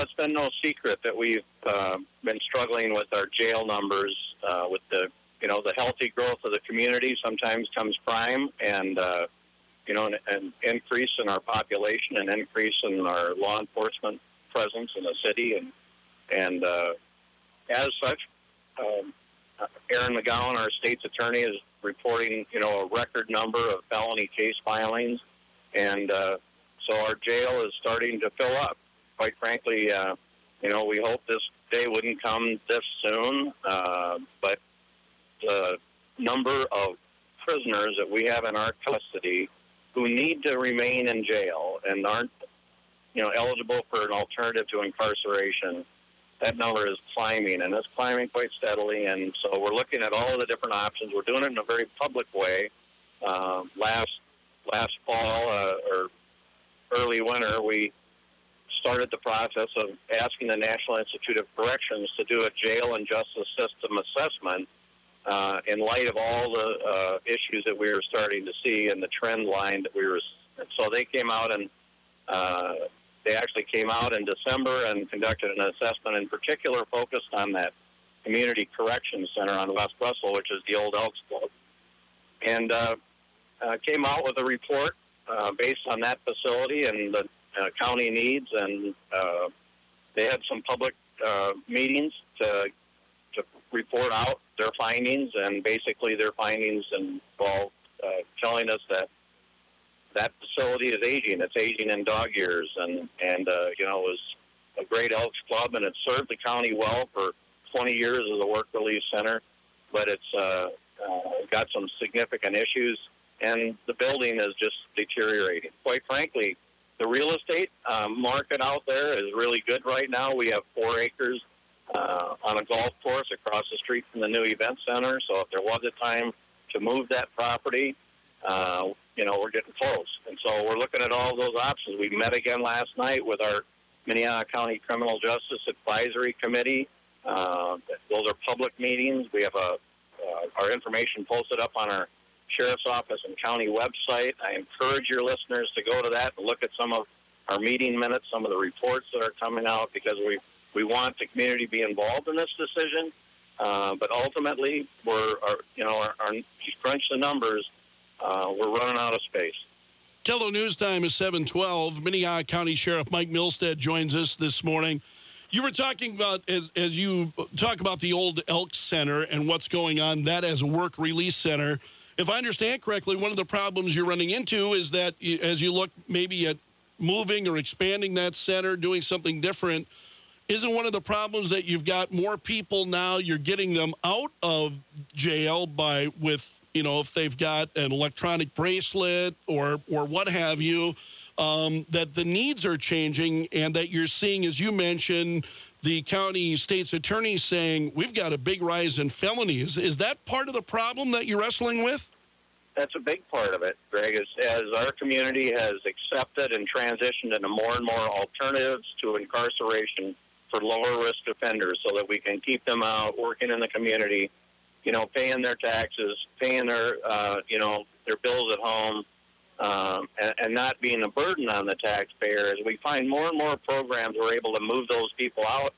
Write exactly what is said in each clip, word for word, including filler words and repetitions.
it's been no secret that we've uh, been struggling with our jail numbers, uh, with the, you know, the healthy growth of the community. Sometimes comes crime and, uh, you know, an, an increase in our population, an increase in our law enforcement presence in the city. And, and uh, as such, um, Aaron McGowan, our state's attorney, is reporting, you know, a record number of felony case filings. And uh, so our jail is starting to fill up. Quite frankly, uh, you know, we hope this day wouldn't come this soon, uh, but the number of prisoners that we have in our custody who need to remain in jail and aren't, you know, eligible for an alternative to incarceration, that number is climbing, and it's climbing quite steadily. And so we're looking at all of the different options. We're doing it in a very public way. Uh, last last fall uh, or early winter, we started the process of asking the National Institute of Corrections to do a jail and justice system assessment uh, in light of all the uh, issues that we were starting to see and the trend line that we were. And so they came out and uh, they actually came out in December and conducted an assessment in particular focused on that Community Corrections Center on West Russell, which is the old Elks Club, and uh, uh, came out with a report uh, based on that facility and the Uh, county needs, and uh, they had some public uh, meetings to to report out their findings, and basically their findings involved uh, telling us that that facility is aging. It's aging in dog years, and and uh, you know, it was a great Elks Club, and it served the county well for twenty years as a work release center, but it's uh, uh, got some significant issues, and the building is just deteriorating. Quite frankly, the real estate um, market out there is really good right now. We have four acres uh, on a golf course across the street from the new event center. So if there was a time to move that property, uh, you know, we're getting close. And so we're looking at all those options. We met again last night with our Minnehaha County Criminal Justice Advisory Committee. Uh, those are public meetings. We have a uh, our information posted up on our Sheriff's Office and county website. I encourage your listeners to go to that and look at some of our meeting minutes, some of the reports that are coming out, because we, we want the community to be involved in this decision. Uh, but ultimately, we're, our, you know, our, our, you crunch the numbers, uh, we're running out of space. Tello News Time is seven twelve. Minnehaha County Sheriff Mike Milstead joins us this morning. You were talking about, as, as you talk about the old Elks Center and what's going on, that as a work release center. If I understand correctly, one of the problems you're running into is that as you look maybe at moving or expanding that center, doing something different, isn't one of the problems that you've got more people now, you're getting them out of jail by with, you know, if they've got an electronic bracelet or, or what have you, um, that the needs are changing and that you're seeing, as you mentioned, the county state's attorney saying we've got a big rise in felonies. Is that part of the problem that you're wrestling with? That's a big part of it, Greg, as, as our community has accepted and transitioned into more and more alternatives to incarceration for lower-risk offenders so that we can keep them out, working in the community, you know, paying their taxes, paying their, uh, you know, their bills at home, um, and, and not being a burden on the taxpayer. As we find more and more programs we're able to move those people out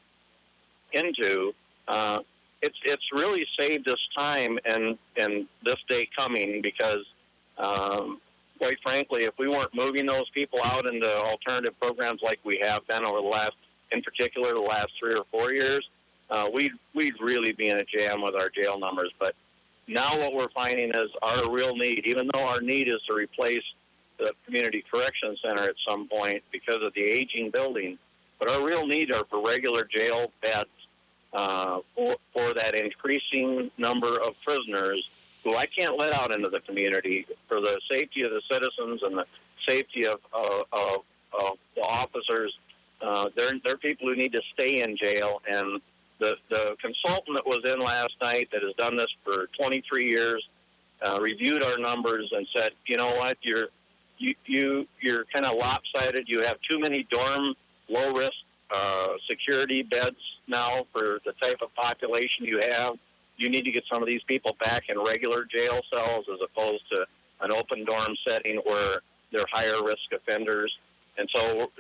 into, uh, It's it's really saved us time and, and this day coming because, um, quite frankly, if we weren't moving those people out into alternative programs like we have been over the last, in particular, the last three or four years, uh, we'd, we'd really be in a jam with our jail numbers. But now what we're finding is our real need, even though our need is to replace the Community Correction Center at some point because of the aging building, but our real need are for regular jail beds. Uh, for, for that increasing number of prisoners who I can't let out into the community for the safety of the citizens and the safety of, uh, of, of the officers. Uh, they're, they're people who need to stay in jail. And the, the consultant that was in last night that has done this for twenty-three years uh, reviewed our numbers and said, you know what, you're, you, you, you're kind of lopsided. You have too many dorm, low-risk uh, security beds now for the type of population you have. You need to get some of these people back in regular jail cells as opposed to an open dorm setting where they're higher risk offenders. And so,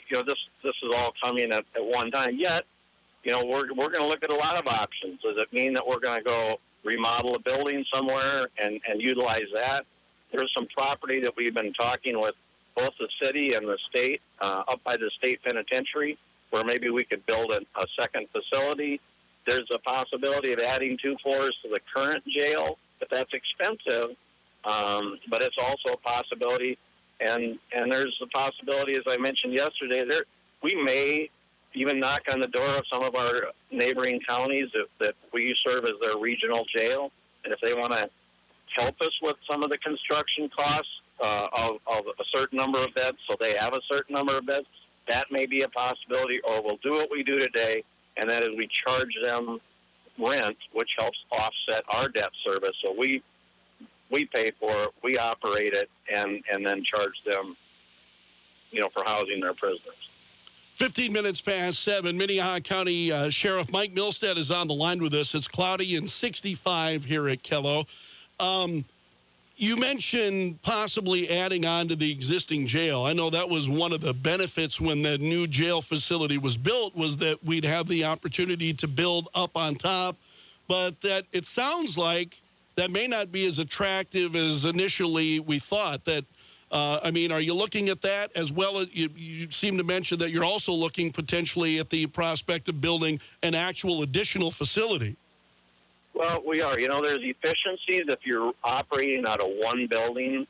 you know, this this is all coming at, at one time. Yet, you know, we're we're going to look at a lot of options. Does it mean that we're going to go remodel a building somewhere and, and utilize that? There's some property that we've been talking with both the city and the state uh, up by the state penitentiary, where maybe we could build a, a second facility. There's a possibility of adding two floors to the current jail, but that's expensive. Um, but it's also a possibility, and and there's the possibility, as I mentioned yesterday, there we may even knock on the door of some of our neighboring counties if, that we serve as their regional jail, and if they want to help us with some of the construction costs uh, of, of a certain number of beds, so they have a certain number of beds, that may be a possibility. Or we'll do what we do today, and that is we charge them rent, which helps offset our debt service. So we we pay for it, we operate it, and, and then charge them, you know, for housing their prisoners. fifteen minutes past seven. Minnehaha County uh, Sheriff Mike Milstead is on the line with us. It's cloudy and sixty-five here at Kello. Um, you mentioned possibly adding on to the existing jail. I know that was one of the benefits when the new jail facility was built, was that we'd have the opportunity to build up on top, but that it sounds like that may not be as attractive as initially we thought. That Uh, I mean, are you looking at that as well? As you, you seem to mention that you're also looking potentially at the prospect of building an actual additional facility. Well, we are. You know, there's efficiencies if you're operating out of one building.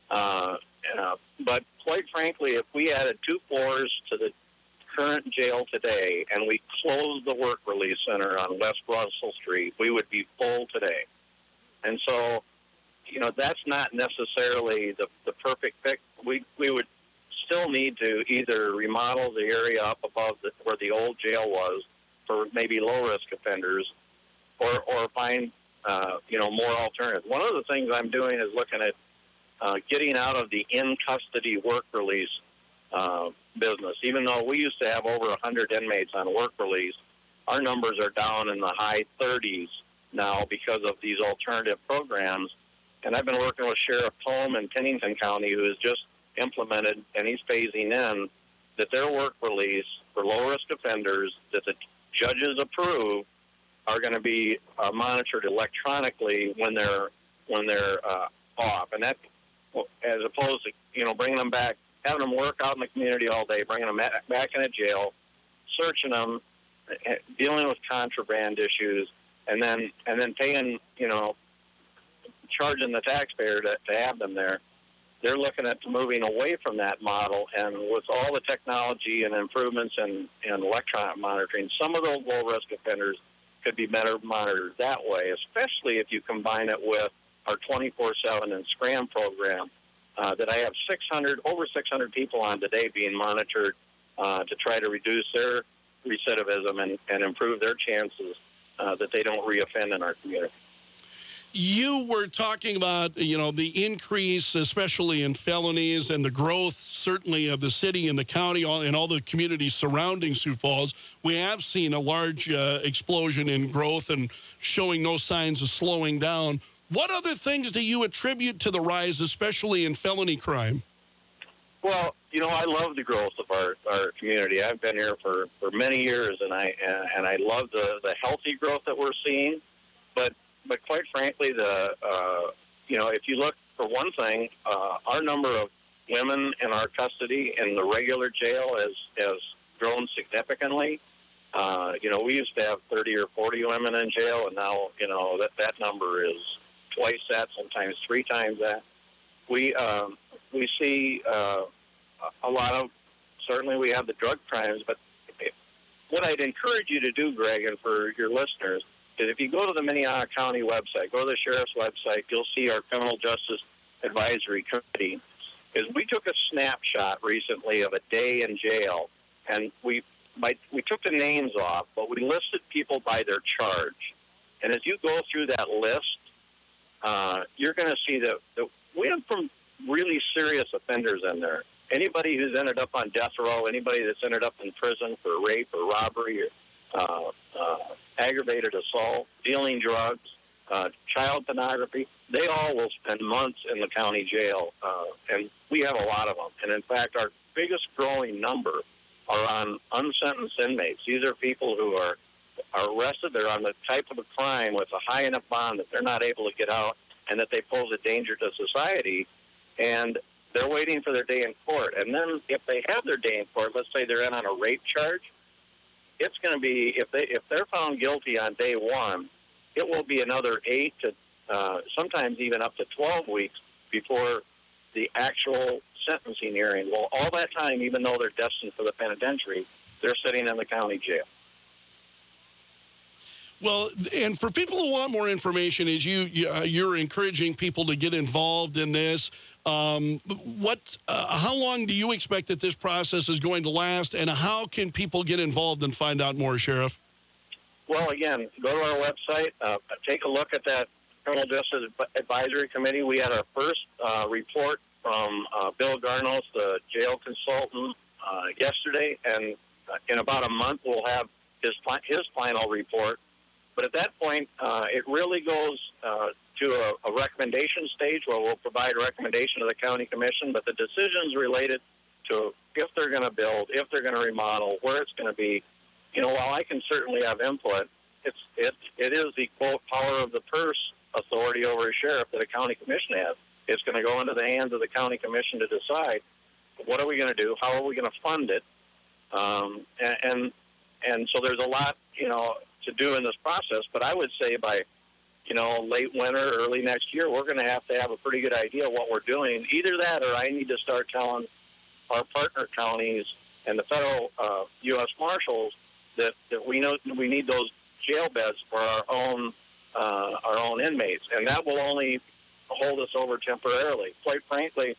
Uh, uh, but quite frankly, if we added two floors to the current jail today and we closed the work release center on West Russell Street, we would be full today. And so, you know, that's not necessarily the, the perfect fix. We we would still need to either remodel the area up above the, where the old jail was for maybe low-risk offenders, or, or find, uh, you know, more alternatives. One of the things I'm doing is looking at uh, getting out of the in-custody work release uh, business. Even though we used to have over one hundred inmates on work release, our numbers are down in the high thirties now because of these alternative programs. And I've been working with Sheriff Holm in Pennington County, who has just implemented, and he's phasing in, that their work release for low-risk offenders that the judges approve are going to be uh, monitored electronically when they're when they're uh, off. And that, as opposed to, you know, bringing them back, having them work out in the community all day, bringing them back in a jail, searching them, dealing with contraband issues, and then and then paying, you know, charging the taxpayer to, to have them there. They're looking at moving away from that model, and with all the technology and improvements in, in electronic monitoring, some of those low-risk offenders could be better monitored that way, especially if you combine it with our twenty-four seven and Scram program uh, that I have six hundred, over six hundred people on today being monitored uh, to try to reduce their recidivism and, and improve their chances uh, that they don't reoffend in our community. You were talking about, you know, the increase, especially in felonies, and the growth, certainly, of the city and the county and all the communities surrounding Sioux Falls. We have seen a large uh, explosion in growth and showing no signs of slowing down. What other things do you attribute to the rise, especially in felony crime? Well, you know, I love the growth of our, our community. I've been here for, for many years, and I and I love the, the healthy growth that we're seeing. But But quite frankly, the uh, you know, if you look, for one thing, uh, our number of women in our custody in the regular jail has has grown significantly. Uh, you know, we used to have thirty or forty women in jail, and now, you know, that that number is twice that, sometimes three times that. We um, we see uh, a lot of, certainly we have the drug crimes, but what I'd encourage you to do, Greg, and for your listeners, is if you go to the Minnehaha County website, go to the sheriff's website, you'll see our Criminal Justice Advisory Committee. Is we took a snapshot recently of a day in jail, and we by, we took the names off, but we listed people by their charge. And as you go through that list, uh, you're going to see that, that we have some really serious offenders in there. Anybody who's ended up on death row, anybody that's ended up in prison for rape or robbery or uh, uh, aggravated assault, dealing drugs, uh, child pornography, they all will spend months in the county jail, uh, and we have a lot of them. And in fact, our biggest growing number are on unsentenced inmates. These are people who are, are arrested. They're on the type of a crime with a high enough bond that they're not able to get out and that they pose a danger to society. And they're waiting for their day in court. And then if they have their day in court, let's say they're in on a rape charge, it's going to be, if, they, if they're found guilty on day one, it will be another eight to uh, sometimes even up to twelve weeks before the actual sentencing hearing. Well, all that time, even though they're destined for the penitentiary, they're sitting in the county jail. Well, and for people who want more information, as you, you uh, you're encouraging people to get involved in this, um, what, uh, how long do you expect that this process is going to last, and how can people get involved and find out more, Sheriff? Well, again, go to our website, uh, take a look at that Criminal Justice Advisory Committee. We had our first uh, report from uh, Bill Garnos, the jail consultant, uh, yesterday, and uh, in about a month we'll have his his final report. But at that point, uh, it really goes uh, to a, a recommendation stage where we'll provide a recommendation to the county commission, but the decisions related to if they're going to build, if they're going to remodel, where it's going to be, you know, while I can certainly have input, it's it it is the, quote, power of the purse authority over a sheriff that a county commission has. It's going to go into the hands of the county commission to decide what are we going to do, how are we going to fund it, um, and, and and so there's a lot, you know, to do in this process. But I would say by, you know, late winter, early next year, we're going to have to have a pretty good idea of what we're doing. Either that, or I need to start telling our partner counties and the federal uh, U S Marshals that, that we know we need those jail beds for our own uh, our own inmates, and that will only hold us over temporarily. Quite frankly,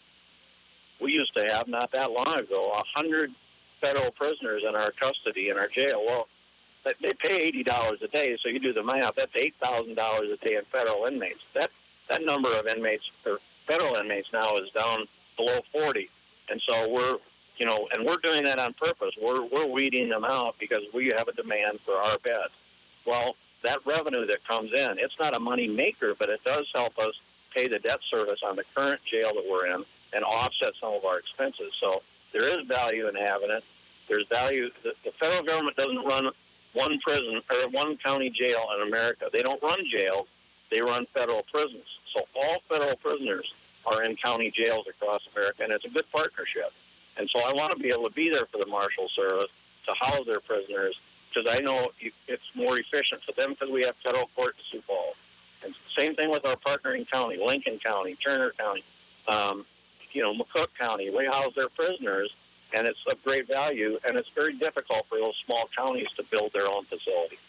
we used to have, not that long ago, a hundred federal prisoners in our custody in our jail. Well, they pay eighty dollars a day, so you do the math. That's eight thousand dollars a day in federal inmates. That that number of inmates, or federal inmates now, is down below forty, and so we're, you know, and we're doing that on purpose. We're we're weeding them out because we have a demand for our beds. Well, that revenue that comes in, it's not a money maker, but it does help us pay the debt service on the current jail that we're in and offset some of our expenses. So there is value in having it. There's value. The, the federal government doesn't run one prison or one county jail in America. They don't run jails. They run federal prisons. So all federal prisoners are in county jails across America, and it's a good partnership. And so I want to be able to be there for the Marshal Service to house their prisoners, because I know it's more efficient for them because we have federal court in Sioux Falls. And same thing with our partnering county, Lincoln County, Turner County, um, you know, McCook County. We house their prisoners, and it's of great value, and it's very difficult for those small counties to build their own facility.